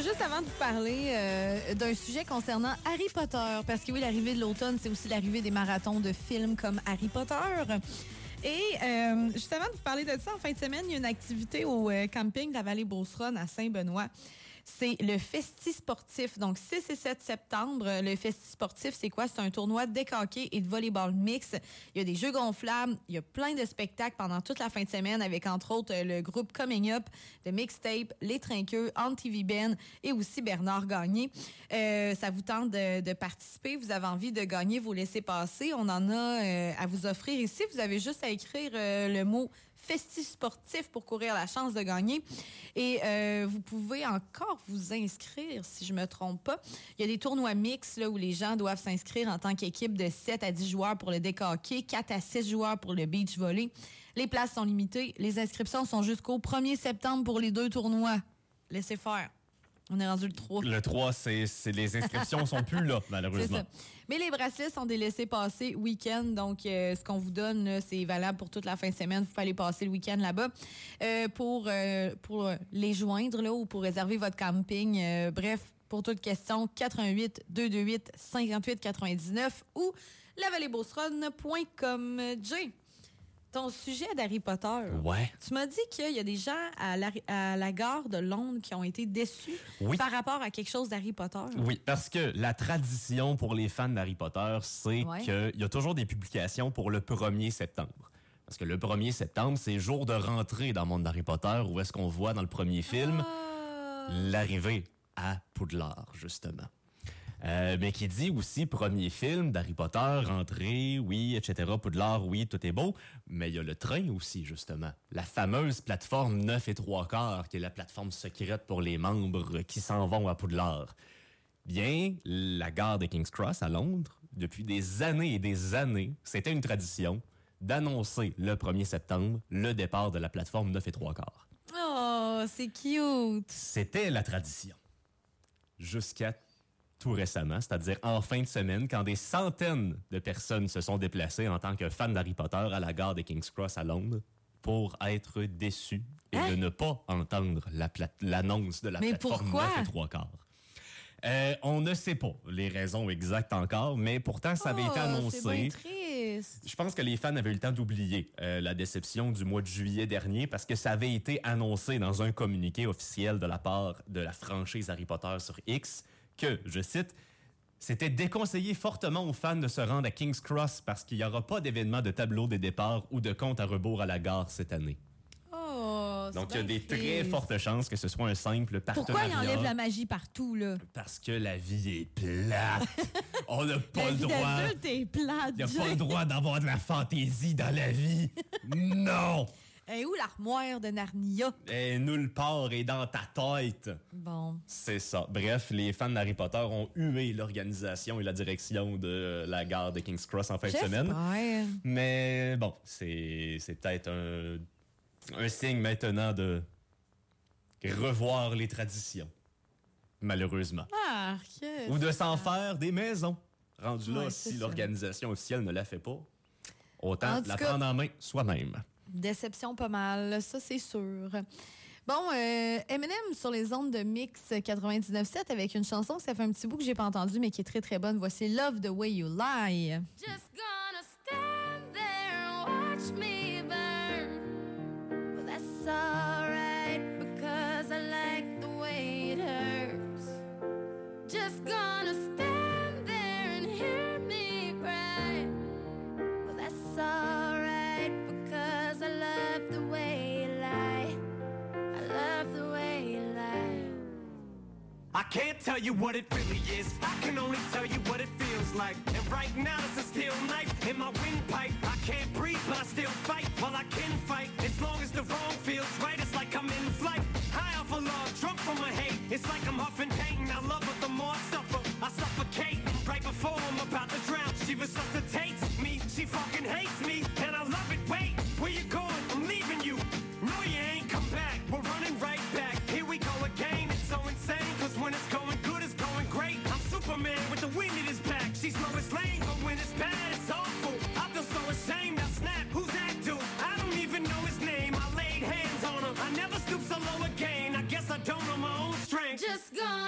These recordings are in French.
juste avant de vous parler d'un sujet concernant Harry Potter, parce que oui, l'arrivée de l'automne, c'est aussi l'arrivée des marathons de films comme Harry Potter. Et juste avant de vous parler de ça, en fin de semaine, il y a une activité au camping de la vallée Beauceronne à Saint-Benoît. C'est le Festi Sportif. Donc, 6 et 7 septembre, le Festi Sportif, c'est quoi? C'est un tournoi de deck hockey et de volleyball mix. Il y a des jeux gonflables. Il y a plein de spectacles pendant toute la fin de semaine avec, entre autres, le groupe Coming Up, de Mixtape, Les Trinqueux, TV Ben et aussi Bernard Gagné. Ça vous tente de participer. Vous avez envie de gagner vos laissez-passer. On en a à vous offrir ici. Vous avez juste à écrire le mot Festi Sportif pour courir la chance de gagner. Et vous pouvez encore vous inscrire, si je me trompe pas. Il y a des tournois mixtes là, où les gens doivent s'inscrire en tant qu'équipe de 7 à 10 joueurs pour le deck hockey, 4 à 6 joueurs pour le beach volley. Les places sont limitées. Les inscriptions sont jusqu'au 1er septembre pour les 2 tournois. Laissez faire. On est rendu le 3. Le 3, c'est les inscriptions sont plus là, malheureusement. C'est ça. Mais les bracelets sont des laissés-passer week-end. Donc, ce qu'on vous donne, là, c'est valable pour toute la fin de semaine. Vous pouvez aller passer le week-end là-bas. Pour les joindre là, ou pour réserver votre camping. Bref, pour toute question, 88 228 58 99 ou lavalleybeauceronne.com. Jay, ton sujet d'Harry Potter. Ouais. Tu m'as dit qu'il y a des gens à la gare de Londres qui ont été déçus par rapport à quelque chose d'Harry Potter. Oui, parce que la tradition pour les fans d'Harry Potter, c'est qu'il y a toujours des publications pour le 1er septembre. Parce que le 1er septembre, c'est jour de rentrée dans le monde d'Harry Potter, où est-ce qu'on voit dans le premier film l'arrivée à Poudlard, justement. Mais qui dit aussi premier film d'Harry Potter, rentrée, oui, etc. Poudlard, oui, tout est beau. Mais il y a le train aussi, justement. La fameuse plateforme 9 3/4, qui est la plateforme secrète pour les membres qui s'en vont à Poudlard. Bien, la gare de King's Cross à Londres, depuis des années et des années, c'était une tradition d'annoncer le 1er septembre le départ de la plateforme 9 3/4. Oh, c'est cute! C'était la tradition. Jusqu'à tout récemment, c'est-à-dire en fin de semaine, quand des centaines de personnes se sont déplacées en tant que fans d'Harry Potter à la gare de King's Cross à Londres pour être déçus et de ne pas entendre l'annonce de la plateforme 9 3/4. On ne sait pas les raisons exactes encore, mais pourtant, ça avait été annoncé. C'est bien triste. Je pense que les fans avaient eu le temps d'oublier la déception du mois de juillet dernier parce que ça avait été annoncé dans un communiqué officiel de la part de la franchise Harry Potter sur X que, je cite, c'était déconseillé fortement aux fans de se rendre à King's Cross parce qu'il n'y aura pas d'événement de tableau des départs ou de compte à rebours à la gare cette année. Donc, il y a des très fortes chances que ce soit un simple partenariat. Pourquoi ils enlèvent la magie partout, là? Parce que la vie est plate. On n'a pas le droit. La vie d'adulte est plate. Il n'y a pas le droit d'avoir de la fantaisie dans la vie. Non! Et où l'armoire de Narnia? Et nulle part est dans ta tête. Bon. C'est ça. Bref, les fans d'Harry Potter ont hué l'organisation et la direction de la gare de King's Cross en fin de semaine. Mais bon, c'est peut-être un signe maintenant de revoir les traditions. Malheureusement. Ou de s'en faire des maisons. Rendu là, si l'organisation officielle ne la fait pas, autant la prendre en main soi-même. Déception pas mal, ça c'est sûr. Bon, Eminem sur les ondes de Mix 99.7 avec une chanson que ça fait un petit bout que j'ai pas entendue, mais qui est très très bonne. Voici Love the Way You Lie. Just gonna stand there and watch me burn. Well, that's alright because I like the way it hurts. Just gonna stand there and hear me cry. Well, that's alright because I love the way you lie. I love the way you lie. I can't tell you what it really is. I can only tell you what it feels like. And right now it's a steel knife in my windpipe. I can't breathe, but I still fight. While I can fight, as long as the wrong feels right, it's like I'm in flight. High off of love, drunk from my hate. It's like I'm huffing pain. I love her, the more I suffer, I suffocate. Right before I'm about to drown, she resuscitates me. She fucking hates me, and I love it. Wait, where you going? I'm leaving you. No, you ain't come back. We're running right back. Here we go again. It's so insane, cause when it's going good, it's going great. I'm Superman with the wind in his back. She's Lois Lane, but when it's bad, it's awful. I feel so ashamed. Now snap, who's that dude? I don't even know his name. I laid hands on him. I never stoop so low again. I guess I don't know my own strength. Just gonna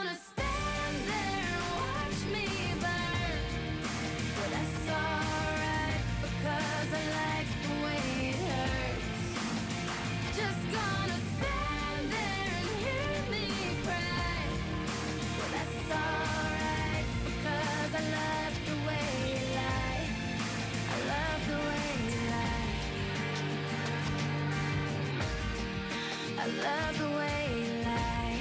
I love the way you lie.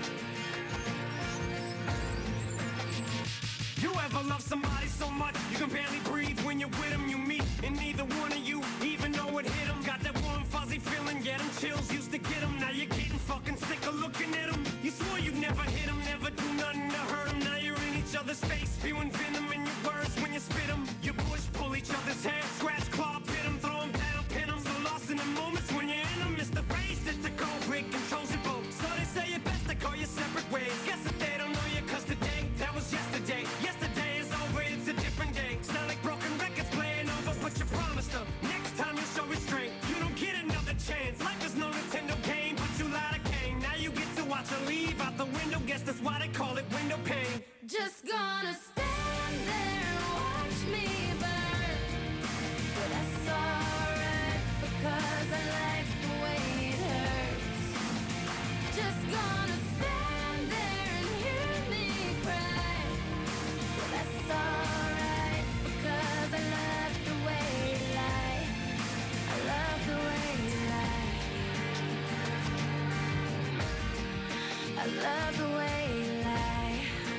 You ever love somebody so much you can barely breathe when you're with them? You meet and neither one of you even know it hit them. Got that warm fuzzy feeling, get them chills, used to get them. Now you're getting fucking sick of looking at them. You swore you'd never hit them, never do nothing to hurt them. Now you're in each other's face, spewing venom in your words when you spit them. You push, pull each other's hair, scratch, claw, pit them, throw them down, pin them. So lost in the moments when you're in them. It's the race that's a cold break, controls your boat. So they say it best to go your separate ways. Guess that they don't know you cause today, that was yesterday. Yesterday is over, it's a different day. Sound like broken records playing over, but you promised them. Next time you show restraint, you don't get another chance. Life is no Nintendo game, but you lied to Kane. Now you get to watch her leave out the window. Guess that's why they call it window pane. Just gonna stand there and watch me burn. But that's alright because I like the way it hurts. Just gonna stand there and hear me cry. But that's alright because I love the way you lie. I love the way you lie. I love the way you lie.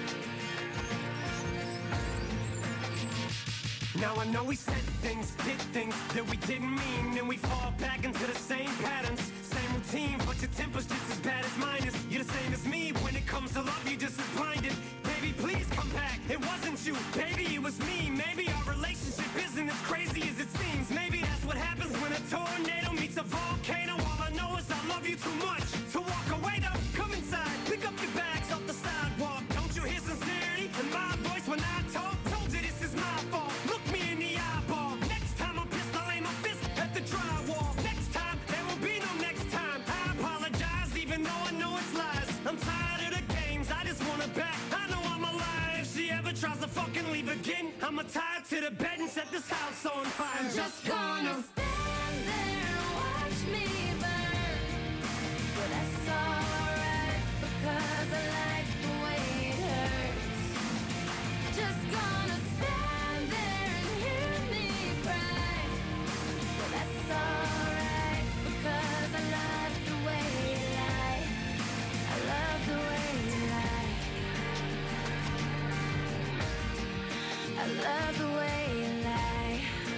Now I know we said things, did things that we didn't mean, and we fall back into the same patterns, same routine, but your temper's just as bad as mine is. You're the same as me, when it comes to love, you're just as blinded. Baby, please come back, it wasn't you, baby, it was me. Maybe our relationship isn't as crazy as it seems. Maybe that's what happens when a tornado meets a volcano. All I know is I love you too much to walk away though. Come inside, pick up your bags off the sidewalk. Don't you hear sincerity in my voice when I talk? Told you this is my fault. Look me in the eyeball. Next time I'm pissed, I'll aim my fist at the drywall. Next time, there will be no next time. I apologize, even though I know it's lies. I'm tired of the games, I just want her back. I know I'm alive. If she ever tries to fucking leave again, I'ma tie her to the bed and set this house on fire. I'm just gonna stand there and watch me burn. But that's alright because I like the way it hurts. Just gonna stand there and hear me cry. But that's alright because I love the way you lie. I love the way you lie. I love the way you lie.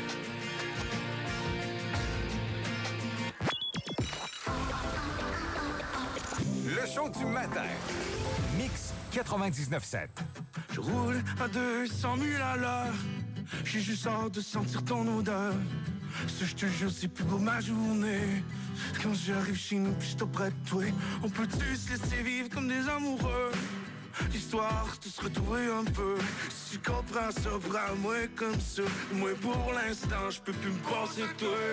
Le show du matin. Mix 99.7. Je roule à 200 000 à l'heure. J'ai juste hâte de sentir ton odeur. Ça, je te jure, c'est plus beau ma journée. Quand j'arrive chez nous, puis je suis auprès de toi. On peut-tu se laisser vivre comme des amoureux? L'histoire de se retrouver un peu. Si tu comprends ça, prends-moi comme ça. Moi, pour l'instant, je peux plus me passer de toi.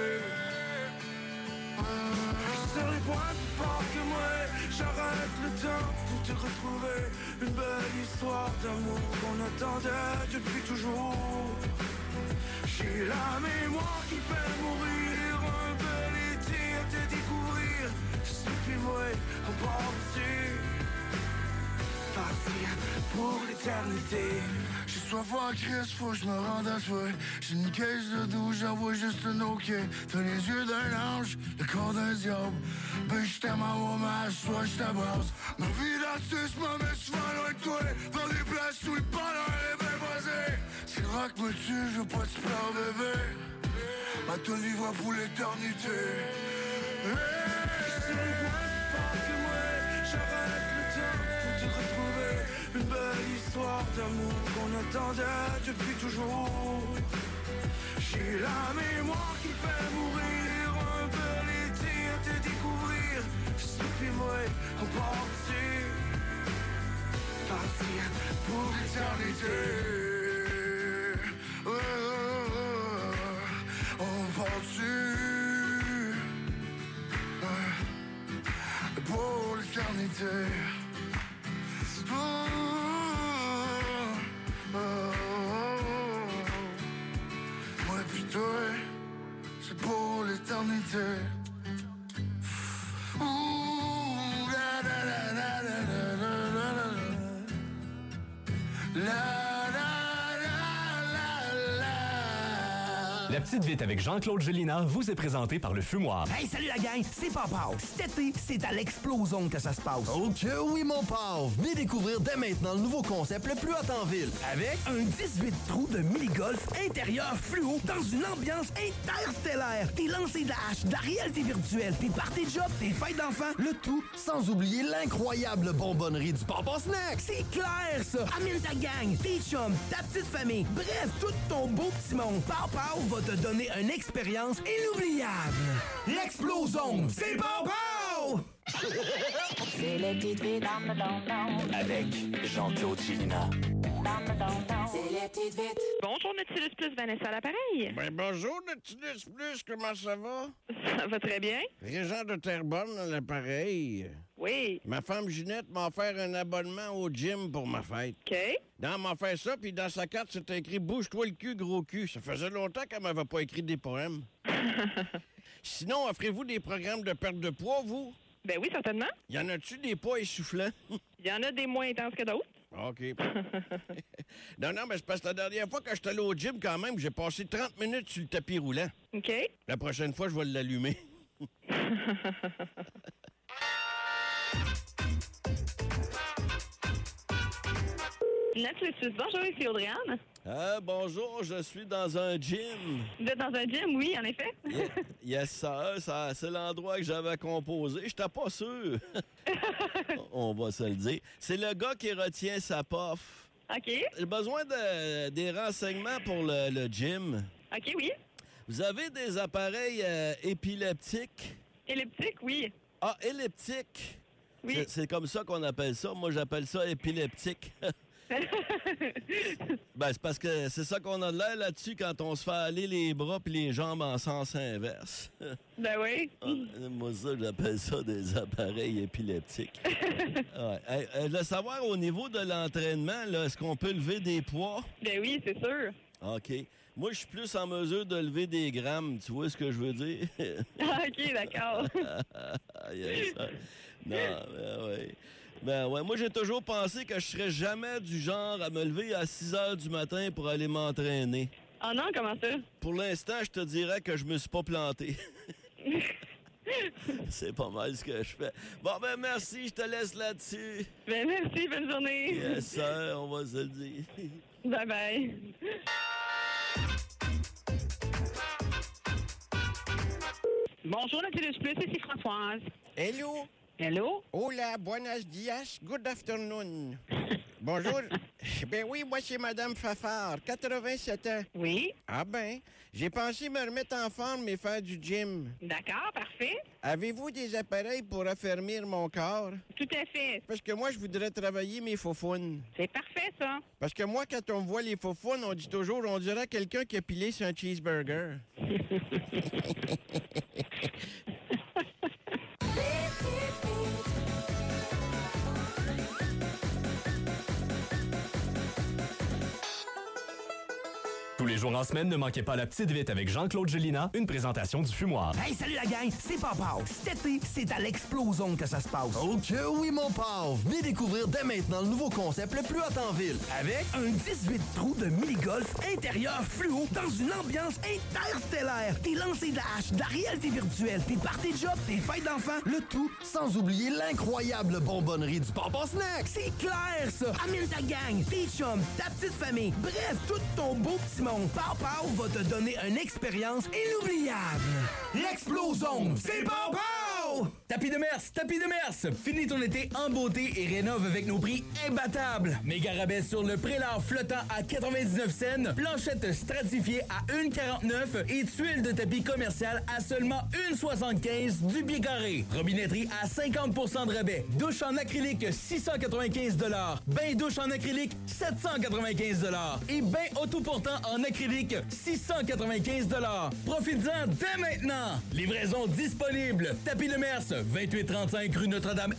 Je serai point plus fort que moi. J'arrête le temps pour te retrouver. Une belle histoire d'amour qu'on attendait depuis toujours. J'ai la mémoire qui fait mourir. Un bel été à te découvrir. Je suis plus moi, on part dessus. Partir pour l'éternité. J'ai soif en crise, faut que je me rende à toi. J'ai une caisse de douche, j'envoie juste un OK. T'as les yeux d'un ange, le corps d'un diable. Ben je t'aime en hommage, soit je t'abrasse. Ma vie d'artiste me met souvent loin de toi. Dans des places où le bonheur est bien basé. Si le rock me tue, je veux pas te pleurer bébé. Ma te vivra pour l'éternité. Hey, je serai moins fort que moi. J'arrête le temps pour te retrouver. Une belle histoire d'amour qu'on attendait depuis toujours. J'ai la mémoire qui fait mourir. Un bel été à te découvrir. Je suis plus moi, on part dessus. Partir pour l'éternité. On part dessus. Pour l'éternité. Moi puis toi, c'est pour l'éternité. La petite vite avec Jean-Claude Gélina vous est présentée par le Fumoir. Hey, salut la gang, c'est Papa. Cet été, c'est à l'Explosion que ça se passe. Ok, oui, mon pauvre. Venez découvrir dès maintenant le nouveau concept le plus hot en ville. Avec un 18 trous de mini-golf intérieur fluo dans une ambiance interstellaire. Des lancers de hache, de la réalité virtuelle, des parties de job, des fêtes d'enfants. Le tout sans oublier l'incroyable bonbonnerie du Papa Snack. C'est clair, ça. Amène ta gang, tes chums, ta petite famille. Bref, tout ton beau petit monde. Papa va te donner une expérience inoubliable. L'Explosion, c'est Papa! C'est les petites vites Avec Jean-Claude Gélina. C'est les petites vites. Bonjour, Nautilus Plus, Vanessa à l'appareil. Ben bonjour, Nautilus Plus, comment ça va? Ça va très bien. Régent de Terrebonne à l'appareil. Oui. Ma femme Ginette m'a offert un abonnement au gym pour ma fête. OK. Elle m'a offert ça, puis dans sa carte, c'était écrit « Bouge-toi le cul, gros cul ». Ça faisait longtemps qu'elle m'avait pas écrit des poèmes. Sinon, offrez-vous des programmes de perte de poids, vous? Ben oui, certainement. Y en a-tu des pas essoufflants? Il y en a des moins intenses que d'autres. OK. non, mais c'est parce que la dernière fois que j'étais allé au gym, quand même, j'ai passé 30 minutes sur le tapis roulant. OK. La prochaine fois, je vais l'allumer. Nautilus Plus, bonjour, ici Audrey-Anne. Bonjour, je suis dans un gym. Vous êtes dans un gym, oui, en effet. Yes, ça c'est l'endroit que j'avais composé. J'étais pas sûr. On va se le dire. C'est le gars qui retient sa pof. OK. J'ai besoin des renseignements pour le gym. OK, oui. Vous avez des appareils épileptiques? Elliptique, oui. Ah, elliptique. Oui. C'est comme ça qu'on appelle ça. Moi, j'appelle ça épileptique. Ben, c'est parce que c'est ça qu'on a de l'air là-dessus quand on se fait aller les bras puis les jambes en sens inverse. Ben oui. Moi, ça, j'appelle ça des appareils épileptiques. Ouais. Le savoir au niveau de l'entraînement, là, est-ce qu'on peut lever des poids? Ben oui, c'est sûr. OK. Moi, je suis plus en mesure de lever des grammes. Tu vois ce que je veux dire? OK, d'accord. Yes. Non, ben oui. Ben ouais, moi j'ai toujours pensé que je serais jamais du genre à me lever à 6 heures du matin pour aller m'entraîner. Ah non, comment ça? Pour l'instant, je te dirais que je me suis pas planté. C'est pas mal ce que je fais. Bon, ben merci, je te laisse là-dessus. Ben merci, bonne journée. Yes, sir, on va se le dire. Bye bye. Bonjour, Nautilus Plus, ici Françoise. Hello. Hello? Hola, buenos dias, good afternoon. Bonjour. Ben oui, moi, c'est Madame Fafard, 87 ans. Oui? Ah ben, j'ai pensé me remettre en forme et faire du gym. D'accord, parfait. Avez-vous des appareils pour affermir mon corps? Tout à fait. Parce que moi, je voudrais travailler mes faufounes. C'est parfait, ça. Parce que moi, quand on voit les faufounes, on dit toujours, on dirait quelqu'un qui a pilé sur un cheeseburger. Tous les jours en semaine, ne manquez pas la petite vite avec Jean-Claude Gélina, une présentation du Fumoir. Hey, salut la gang, c'est Papa. Cet été, c'est à l'Explosion que ça se passe. Ok, oui, mon pauvre. Venez découvrir dès maintenant le nouveau concept le plus hot en ville. Avec un 18 trous de mini-golf intérieur fluo dans une ambiance interstellaire. Des lancers de hache, de la réalité virtuelle, des parties de job, des fêtes d'enfants. Le tout sans oublier l'incroyable bonbonnerie du Papa Snack. C'est clair, ça. Amène ta gang, tes chums, ta petite famille. Bref, tout ton beau petit monde. Papa va te donner une expérience inoubliable. L'Explosion, c'est Papa! Tapis de Mers! Finis ton été en beauté et rénove avec nos prix imbattables. Méga rabais sur le prélat flottant à 99 cents, planchette stratifiée à 1,49 et tuiles de tapis commercial à seulement 1,75 du pied carré. Robinetterie à 50% de rabais. Douche en acrylique 695 $. Bain douche en acrylique 795 $. Et bain autoportant en acrylique 695 $. Profites-en dès maintenant. Livraison disponible. Tapis de Mers, 2835 rue Notre-Dame